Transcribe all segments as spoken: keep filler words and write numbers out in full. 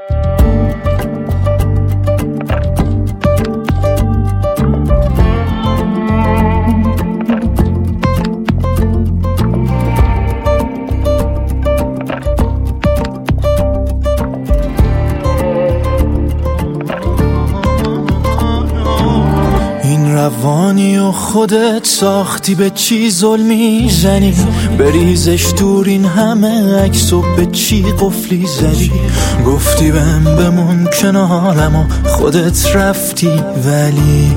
روانی و خودت ساختی، به چی ظلمی زنی؟ بریزش دور این همه عکس و به چی قفلی زدی؟ گفتی بهم بمون کنارم و خودت رفتی، ولی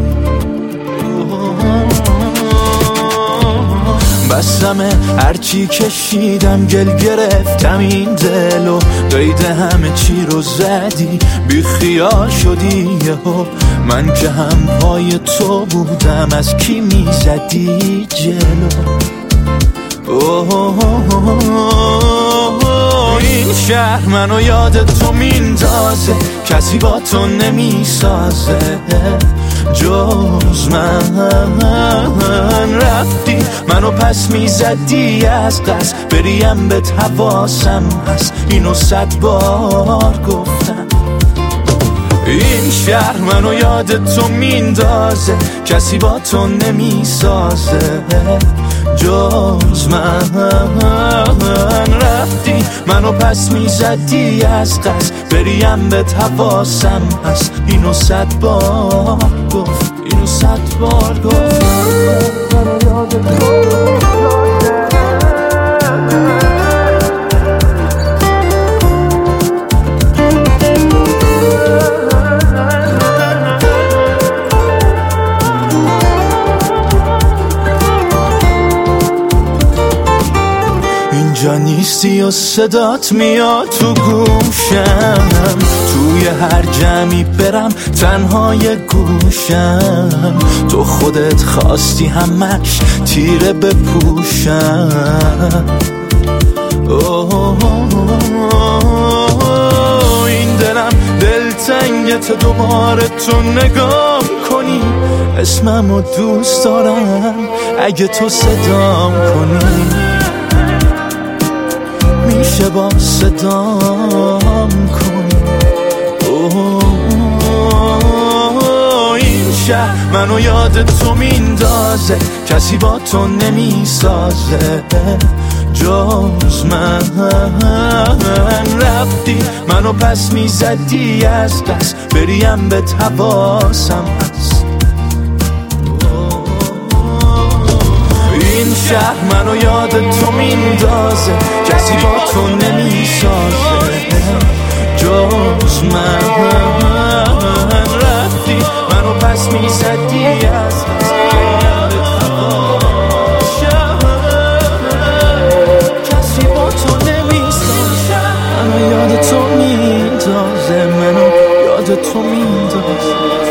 بسمه هرچی کشیدم گل گرفتم این دل و قید همه چی رو زدی، بی خیال شدی یهو. من که هم پای تو بودم، از کی میزدی جلو؟ این شهر منو یاد تو میندازه، کسی با تو نمیسازه جز من. رفتی منو پس میزدی از قصد، بریم به حواسم هست، اینو صد بار گفتم. این شهر منو یاد تو میندازه، کسی با تو نمیسازه جز من. رفتی منو پس میزدی از قصد، بریم به حواسم هست، اینو صد بار گفت، اینو صد بار گفت. اینجا نیستی و صدات میاد تو گوشم، توی هر جمعی برم تنهای گوشم. تو خودت خواستی همش تیره بپوشم. این دلم دلتنگت دوباره تو نگام کنی، اسممو دوست دارم اگه تو صدام کنی. میشه با صدام کنی. این شهر منو یاد تو میندازه، کسی با تو نمیسازه جز من. رفتی منو پس میزدی از قصد، بریم به حواسم هست. این شهر منو یاد تو میندازه، کسی با تو نمیسازه جز من. رفتی منو پس میزدی از قصد، کسی با تو نمیسازه. منو یاد تو میندازه، منو یاد تو میندازه.